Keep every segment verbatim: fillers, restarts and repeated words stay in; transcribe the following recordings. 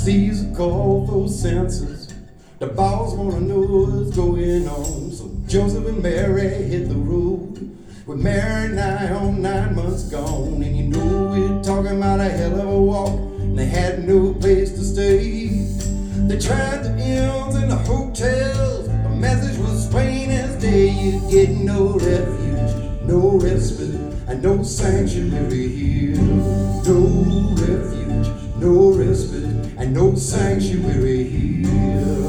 sees a call for census. The boss wanna know what's going on. So Joseph and Mary hit the road. With Mary now on nine months gone. And you know we're talking about a hell of a walk. And they had no place to stay. They tried the inns and the hotels. The message was plain as day. You get no refuge, no respite, and no sanctuary here. No refuge, no respite, and no sanctuary here.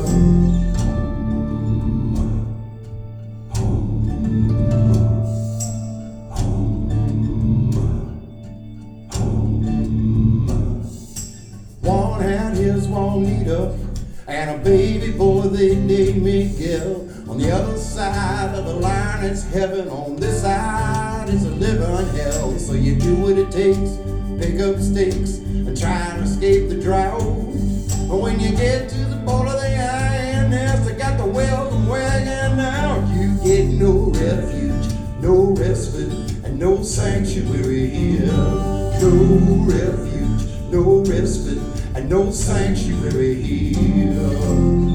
One had his Juanita and a baby boy they named Miguel. On the other side of the line it's heaven, on this side is a living hell. So you do what it takes, pick up stakes and try and escape the drought. But when you get to the border of the I N S, they got the welcome wagon out. You get no refuge, no respite, and no sanctuary here. No refuge, no respite, and no sanctuary here.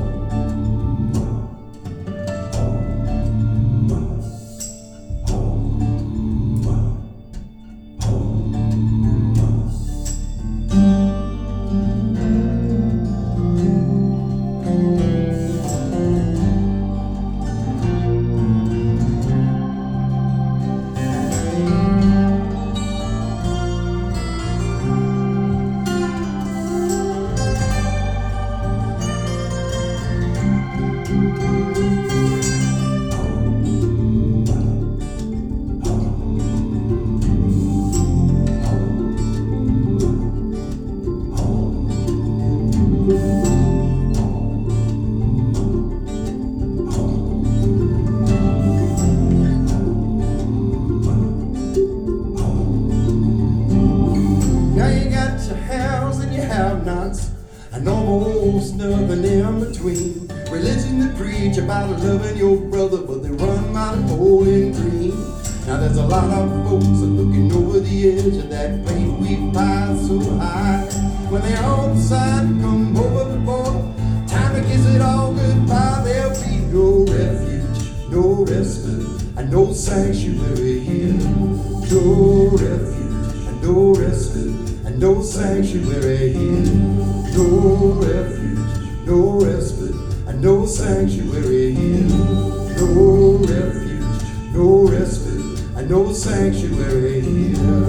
And almost nothing in between. Religion that preach about loving your brother, but they run mighty poor and green. Now there's a lot of folks looking over the edge of that plane we fly so high. When they all decide to come over the border, time to kiss it all goodbye. There'll be no refuge, no respite, and no sanctuary here. No refuge and no respite, and no sanctuary here. No refuge, no respite, and no sanctuary here. No refuge, no respite, and no sanctuary here.